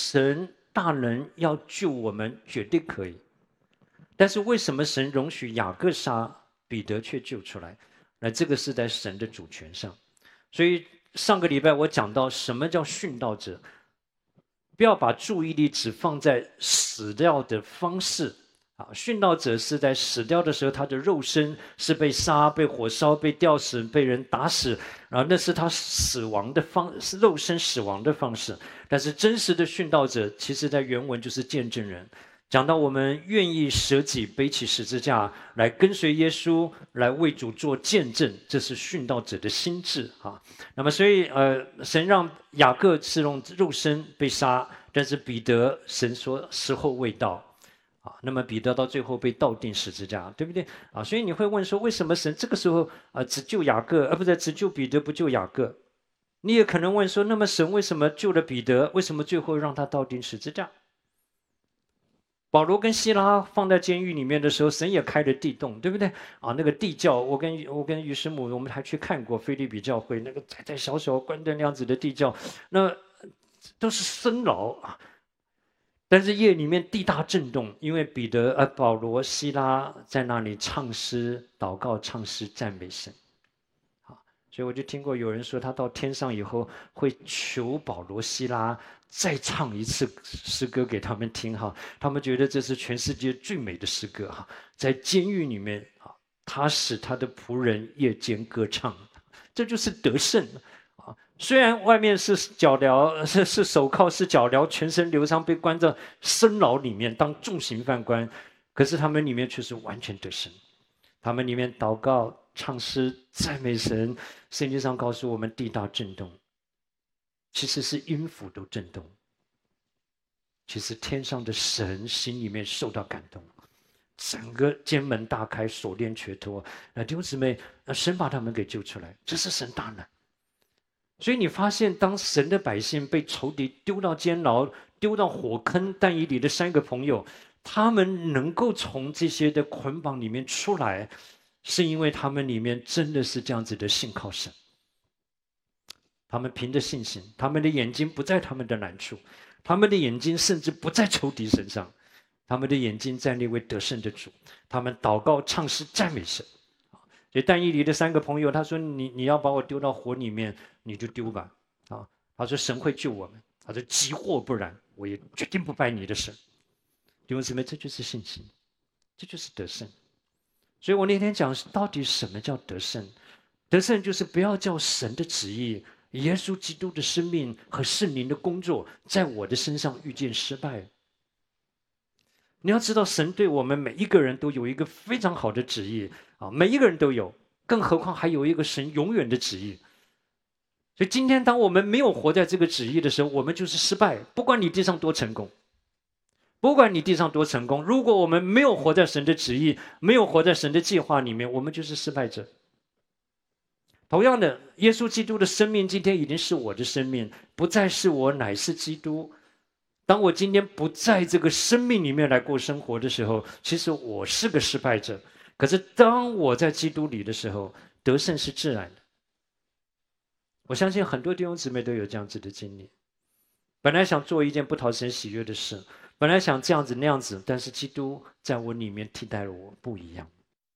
神大能要救我们，绝对可以。但是为什么神容许雅各杀，彼得却救出来？那这个是在神的主权上。所以上个礼拜我讲到什么叫殉道者，不要把注意力只放在死掉的方式。殉道者是在死掉的时候，他的肉身是被杀、被火烧、被吊死、被人打死，然后那是他死亡的是肉身死亡的方式。但是真实的殉道者，其实在原文就是见证人。讲到我们愿意舍己背起十字架来跟随耶稣，来为主做见证，这是殉道者的心志啊。那么所以神让雅各是用肉身被杀，但是彼得神说时候未到。那么彼得到最后被倒钉十字架，对不对啊？所以你会问说，为什么神这个时候只救雅各，不是只救彼得，不救雅各？你也可能问说，那么神为什么救了彼得，为什么最后让他倒钉十字架？保罗跟希拉放在监狱里面的时候，神也开了地洞，对不对啊？那个地窖，我跟于师母，我们还去看过腓立比教会那个窄窄小小关灯那样子的地窖，那都是深牢啊。但是夜里面地大震动，因为保罗、希拉在那里唱诗、祷告、唱诗赞美神。所以我就听过有人说，他到天上以后会求保罗、希拉再唱一次诗歌给他们听哈，他们觉得这是全世界最美的诗歌哈。在监狱里面他使他的仆人夜间歌唱，这就是得胜啊。虽然外面是脚镣，是手铐，是脚镣，全身流伤，被关在深牢里面当重刑犯官，可是他们里面却是完全得胜。他们里面祷告、唱诗、赞美神。圣经上告诉我们，地大震动，其实是音符都震动。其实天上的神心里面受到感动，整个监门大开，锁链全脱。弟兄姊妹，神把他们给救出来，这是神大能。所以你发现，当神的百姓被仇敌丢到监牢、丢到火坑，但以理的3个朋友，他们能够从这些的捆绑里面出来，是因为他们里面真的是这样子的信靠神。他们凭着信心，他们的眼睛不在他们的难处，他们的眼睛甚至不在仇敌身上，他们的眼睛在那位得胜的主。他们祷告、唱诗、赞美神。所以但以理的3个朋友，他说你要把我丢到火里面，你就丢吧。他说神会救我们。他说急或不然，我也决定不拜你的神。弟兄姊妹，这就是信心，这就是得胜。所以我那天讲，到底什么叫得胜？得胜就是不要叫神的旨意、耶稣基督的生命和圣灵的工作在我的身上遇见失败。你要知道，神对我们每一个人都有一个非常好的旨意每一个人都有，更何况还有一个神永远的旨意。所以今天当我们没有活在这个旨意的时候，我们就是失败。不管你地上多成功，不管你地上多成功，如果我们没有活在神的旨意，没有活在神的计划里面，我们就是失败者。同样的，耶稣基督的生命今天已经是我的生命，不再是我，乃是基督。当我今天不在这个生命里面来过生活的时候，其实我是个失败者。可是当我在基督里的时候，得胜是自然的。我相信很多弟兄姊妹都有这样子的经历。本来想做一件不讨神喜悦的事，本来想这样子那样子，但是基督在我里面替代了我，不一样。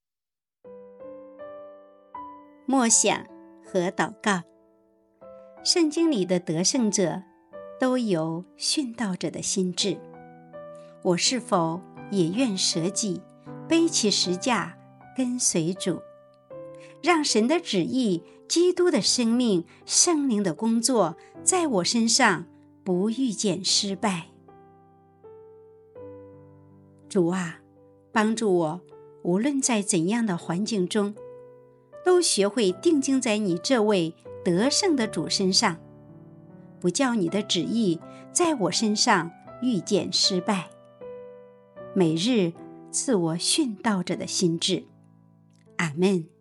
默想和祷告。圣经里的得胜者都有殉道者的心志，我是否也愿舍己，背起十架，跟随主，让神的旨意、基督的生命、圣灵的工作在我身上不遇见失败。主啊，帮助我，无论在怎样的环境中，都学会定睛在你这位得胜的主身上，不叫你的旨意在我身上遇见失败。每日赐我殉道者的心志。阿们。